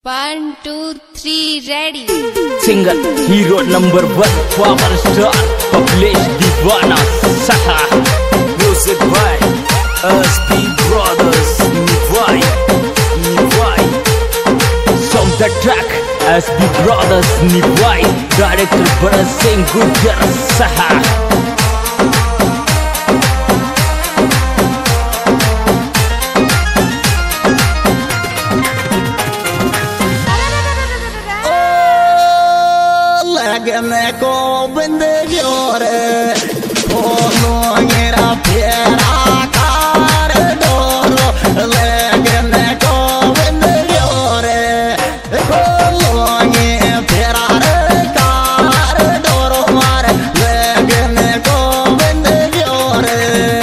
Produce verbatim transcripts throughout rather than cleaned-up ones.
One, two, three, ready. Single hero number one, power star, Akhilesh Deewana Saha. Music by S P Brothers, Nivai, Nivai. From the track, S P Brothers, Nivai. Director Bharat Singh Gujjar Saha. मैं को बिंद जोरे बोलो मेरा प्यारा कार डोरो लेकिन को बिंद जोरे बोलो ये प्यारा कार डोरो मारे लेकिन को बिंद जोरे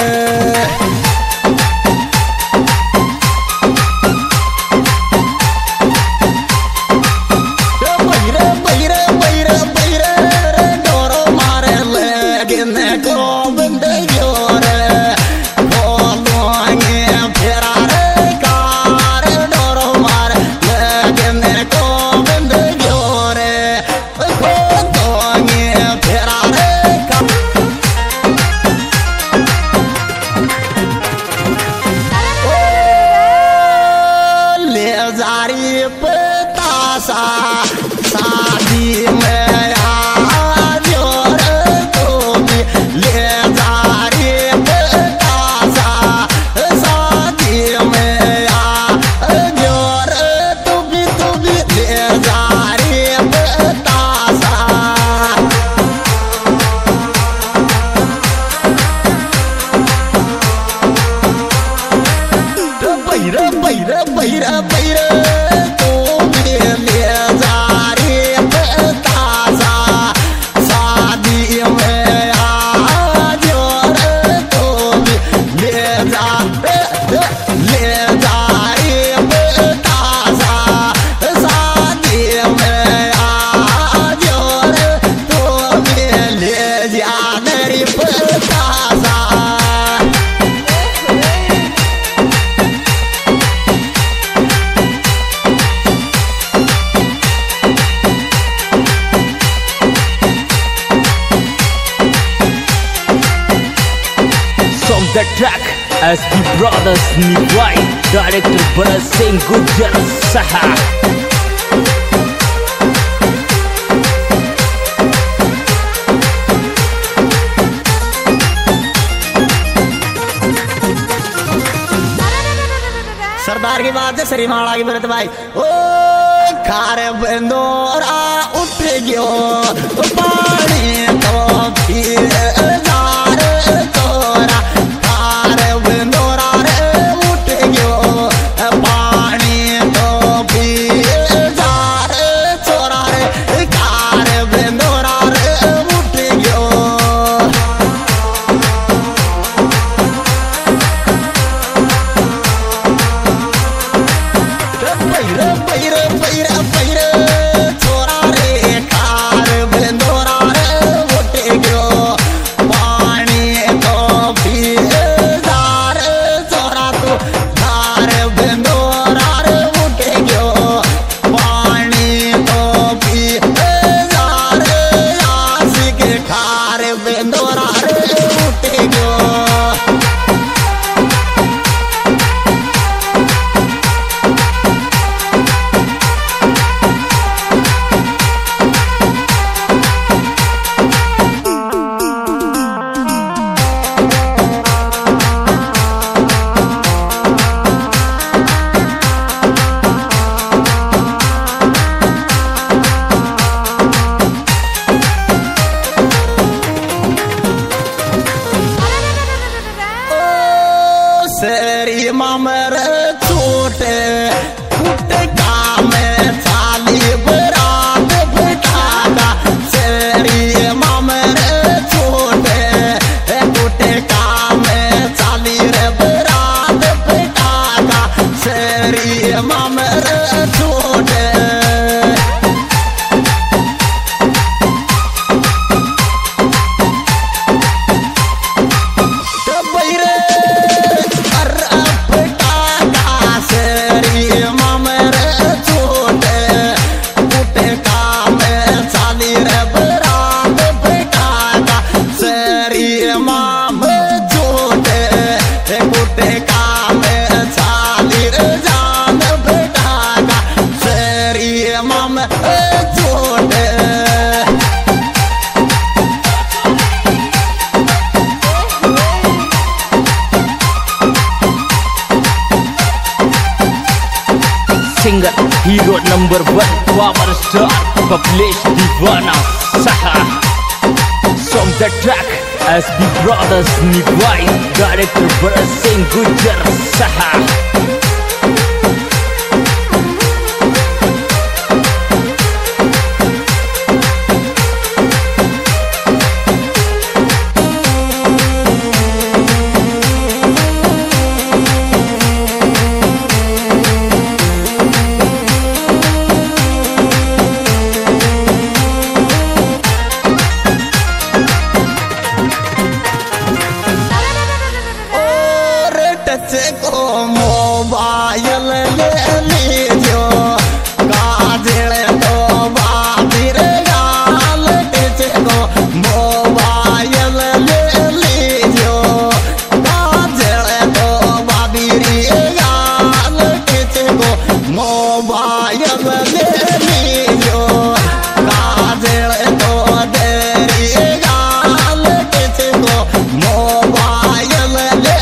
शादी में आ जोर तो भी ले जा रे बतासा शादी में आ जोर तो भी तो भी ले जा रे बतासा बैरा बैरा बैरा बैरा The track, S P Brothers, Nivai. Director Bharat Singh Gujjar Saha. सरदार की बात है श्री माला की भरत भाई ओ खारे बंदोरा उठ गयो पानी तो फिर तोरा खारे बंदोरा रे उठ गयो पानी तो फिर जार छोरा रे खारे बंदोरा रे उठ गयो पैर पैर पैर पैर छोरा रे कार बंदोरा जोड़ Singer, hero number one, power star, Kaplesh Divana Saha. From the track, S B Brothers Nivai, director Bharat Singh Gujjar Saha. को मोबाइल ले लीजो काजल तो बाबिर गाल टेचे को मोबाइल ले लीजो काजल तो बाबिरी गाल टेचे को मोबाइल ले लीजो काजल तो देरी गाल टेचे को मोबाइल ले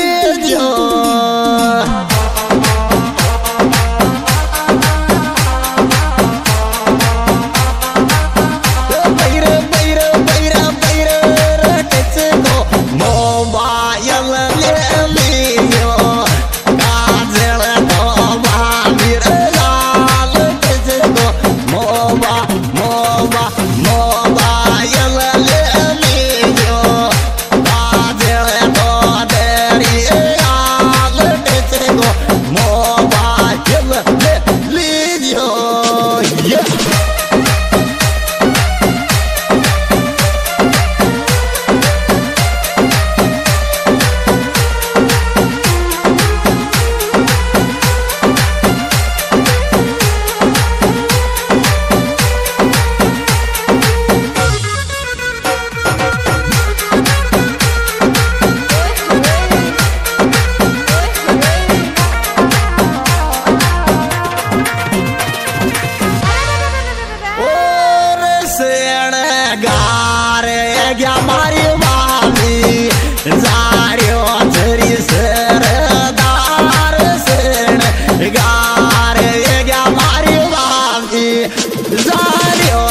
गया मारी मामी जारियो झरी सरदार सेण गार गया मारी मामी जारियो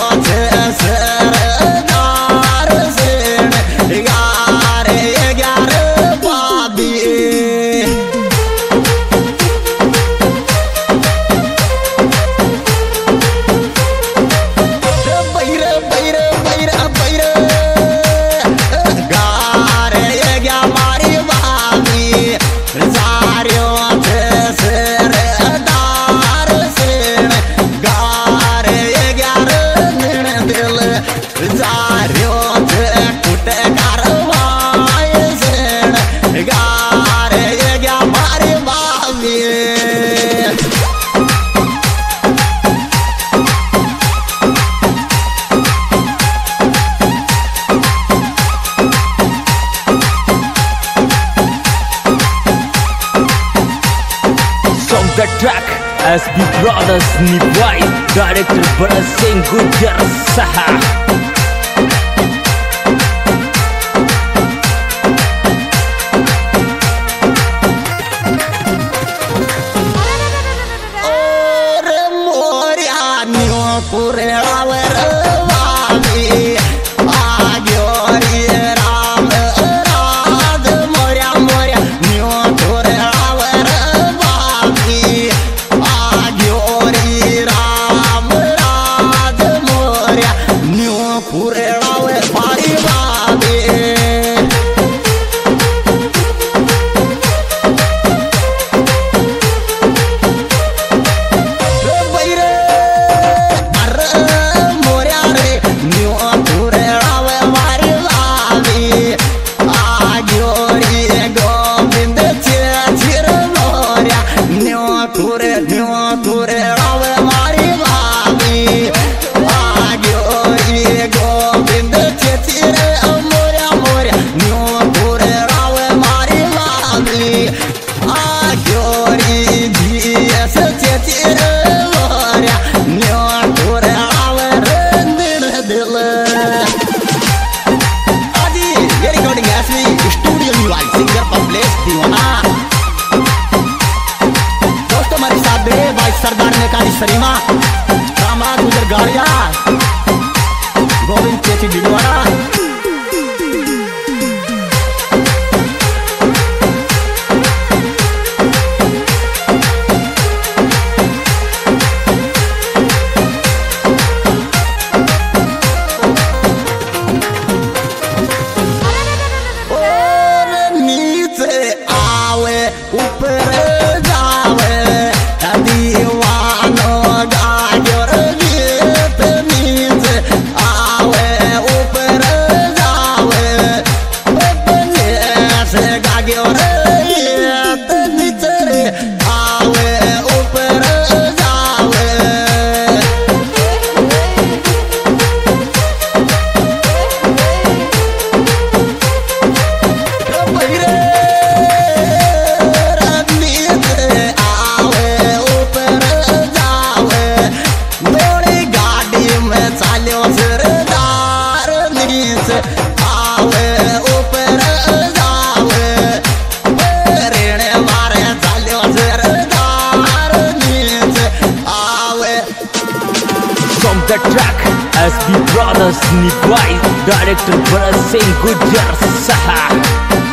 सरदार सेण गार गया रे बाबी The track, S B Brothers Nivai, director Bharat Singh Gujjar Saha. सरीमा दामाद गुजर गाड़िया Govind चेची Didwada The track S B Brothers Nivai, director Bharat Singh Gujar Saha.